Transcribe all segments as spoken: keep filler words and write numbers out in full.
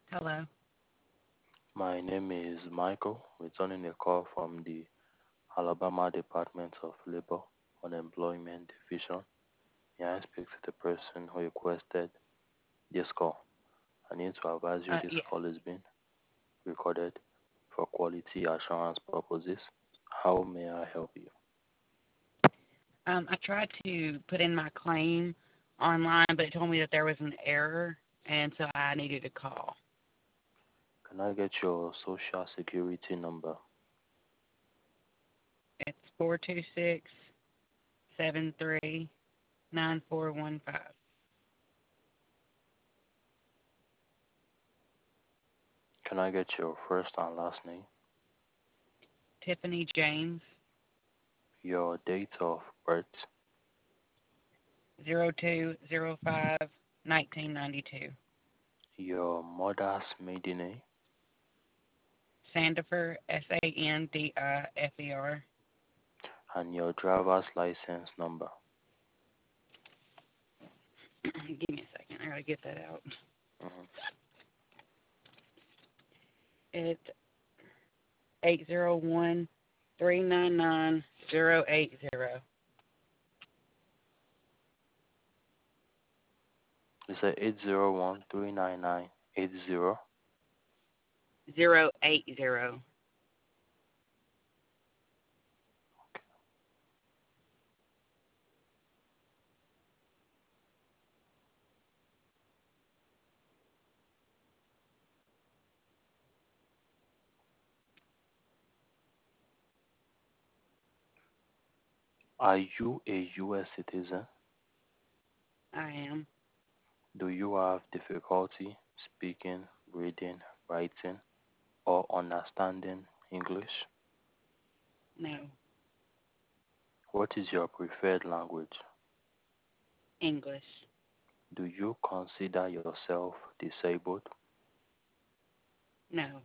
Hello. My name is Michael, returning a call from the Alabama Department of Labor Unemployment Division. May I speak to the person who requested this call? I need to advise you Uh, this yes. call is being recorded for quality assurance purposes. How may I help you? Um, I tried to put in my claim online, but it told me that there was an error, and so I needed to call. Can I get your social security number? It's four two six seven three nine four one five. Can I get your first and last name? Tiffany James, Your date of birth? zero two zero five nineteen ninety two. Your mother's maiden name? Sandifer, S A N D I F E R. And your driver's license number? Give me a second. I gotta get that out. Mhm. It's eight zero one three nine nine zero eight zero. It's a eight zero one three nine nine eight zero. Zero eight zero. Are you a U S citizen? I am. Do you have difficulty speaking, reading, writing, or understanding English? No. What is your preferred language? English. Do you consider yourself disabled? No.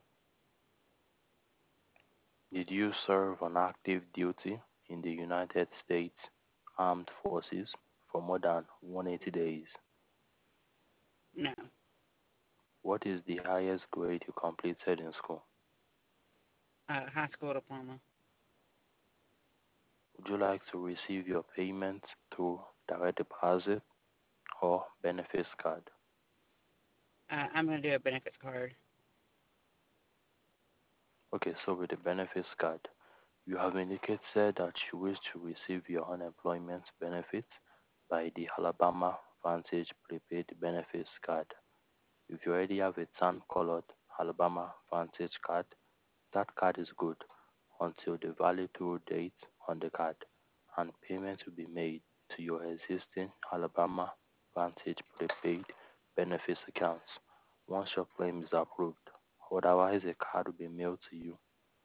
Did you serve on active duty in the United States Armed Forces for more than one hundred eighty days? No. What is the highest grade you completed in school? Uh, high school diploma. Would you like to receive your payment through direct deposit or benefits card? Uh, I'm going to do a benefits card. Okay, so with the benefits card, you have indicated that you wish to receive your unemployment benefits by the Alabama Vantage Prepaid Benefits Card. If you already have a tan colored Alabama Vantage card, that card is good until the valid due date on the card, and payment will be made to your existing Alabama Vantage Prepaid Benefits accounts once your claim is approved. Otherwise, a card will be mailed to you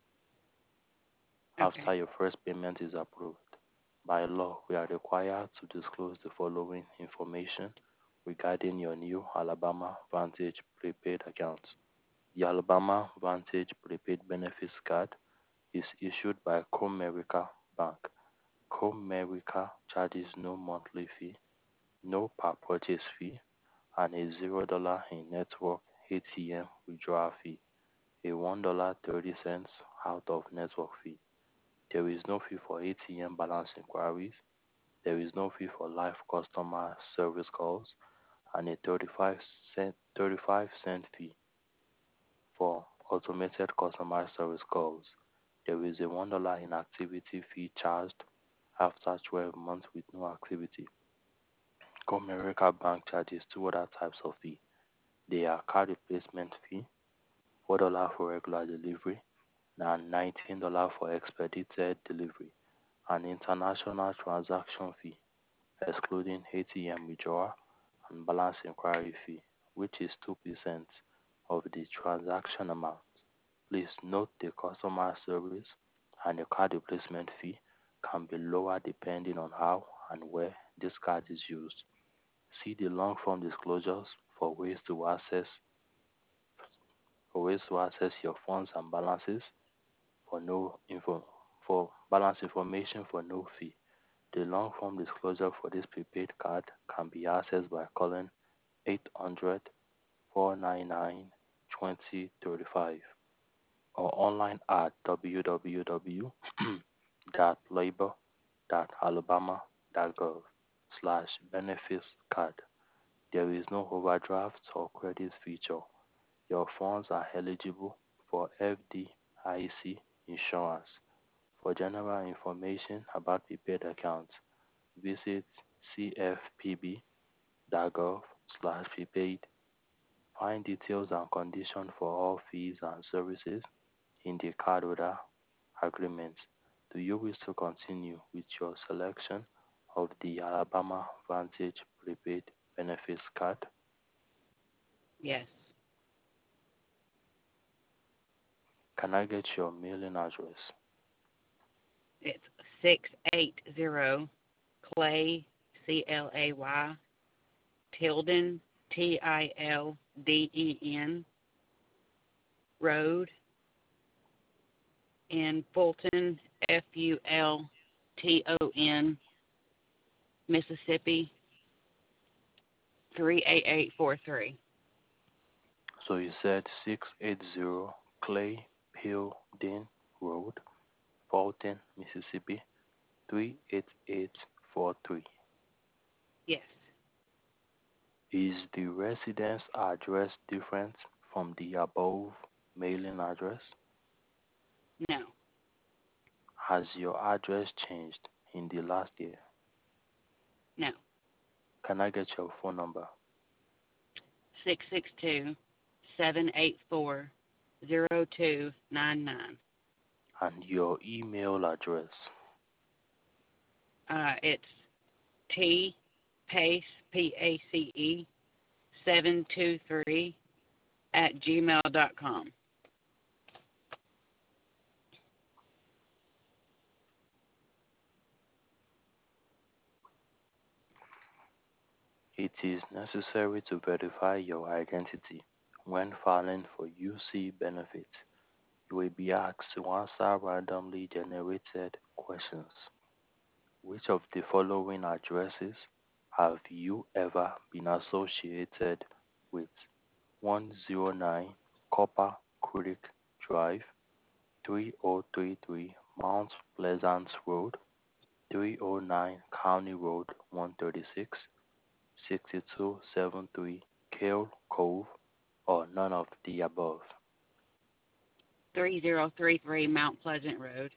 after Okay. your first payment is approved. By law, we are required to disclose the following information regarding your new Alabama Vantage prepaid account. The Alabama Vantage prepaid benefits card is issued by Comerica Bank. Comerica charges no monthly fee, no per purchase fee, and a zero dollar in network A T M withdrawal fee, a one dollar thirty cents out of network fee. There is no fee for A T M balance inquiries. There is no fee for live customer service calls, and a thirty-five cent, thirty-five cent fee for automated customer service calls. There is a one dollar inactivity fee charged after twelve months with no activity. Comerica Bank charges two other types of fee. They are card replacement fee, four dollars for regular delivery, and nineteen dollars for expedited delivery, and international transaction fee, excluding A T M withdrawal and balance inquiry fee, which is two percent of the transaction amount. Please note the customer service and the card replacement fee can be lower depending on how and where this card is used. See the long form disclosures for ways to access for ways to access your funds and balances for no info for balance information for no fee. The long form disclosure for this prepaid card can be accessed by calling eight hundred four nine nine twenty thirty-five or online at w w w dot labor dot alabama dot gov slash benefits card. There is no overdraft or credit feature. Your funds are eligible for F D I C insurance. For general information about prepaid accounts, visit c f p b dot gov slash prepaid. Find details and conditions for all fees and services in the cardholder agreement. Do you wish to continue with your selection of the Alabama Vantage Prepaid Benefits Card? Yes. Can I get your mailing address? It's six eight zero Clay, C L A Y, Tilden, T I L D E N, Road in Fulton, F U L T O N, Mississippi, three eight eight four three. So you said six eighty Clay Pilden Road, Fulton, Mississippi, three eight eight four three. Yes. Is the residence address different from the above mailing address? No. Has your address changed in the last year? No. Can I get your phone number? six six two, seven eight four, zero two nine nine. And your email address? Uh, it's T Pace, P A C E, seven two three at gmail dot com. It is necessary to verify your identity when filing for U C benefits. You will be asked to answer randomly generated questions. Which of the following addresses have you ever been associated with? one oh nine Copper Creek Drive, three oh three three Mount Pleasant Road, three oh nine County Road one thirty-six, sixty-two seventy-three Kale Cove, or none of the above? three zero three three Mount Pleasant Road.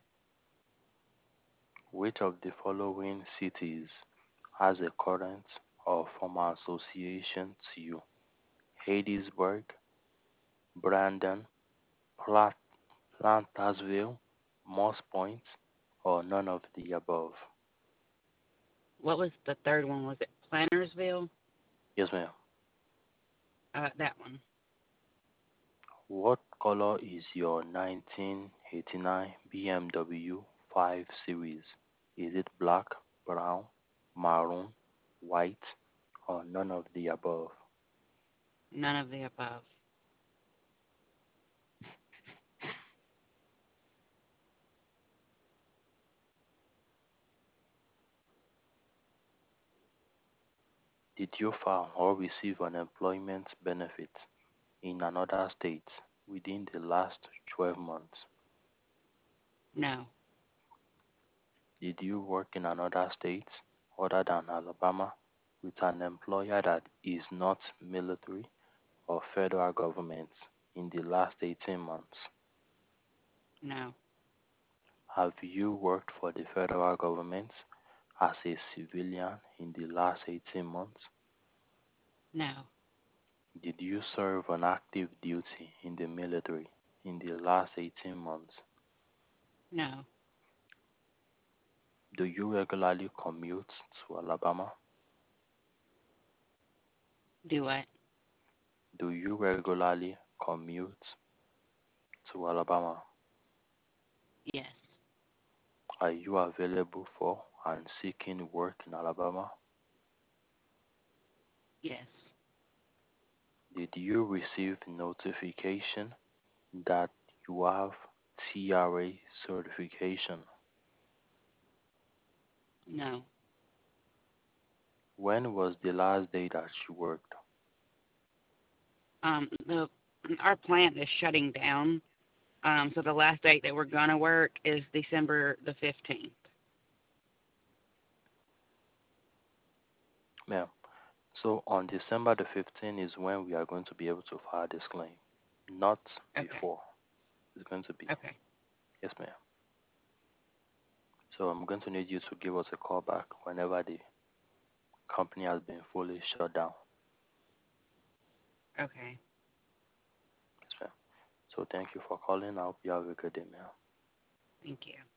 Which of the following cities has a current or former association to you? Hadesburg, Brandon, Plat- Plantersville, Moss Point, or none of the above? What was the third one? Was it Plantersville? Yes, ma'am. Uh, that one. What color is your nineteen eighty-nine B M W five Series? Is it black, brown, maroon, white, or none of the above? None of the above. Did you file or receive unemployment benefits in another state within the last twelve months? No. Did you work in another state other than Alabama with an employer that is not military or federal government in the last eighteen months? No. Have you worked for the federal government as a civilian in the last eighteen months? No. Did you serve on active duty in the military in the last eighteen months? No. Do you regularly commute to Alabama? Do what? Do you regularly commute to Alabama? Yes. Are you available for and seeking work in Alabama? Yes. Did you receive notification that you have T R A certification? No. When was the last day that you worked? Um, the our plant is shutting down. Um, so the last date that we're gonna work is December the fifteenth. Ma'am, so on December the fifteenth is when we are going to be able to file this claim, not Okay. before. It's going to be. Okay. Yes, ma'am. So I'm going to need you to give us a call back whenever the company has been fully shut down. Okay. Yes, ma'am. So thank you for calling. I hope you have a good day, ma'am. Thank you.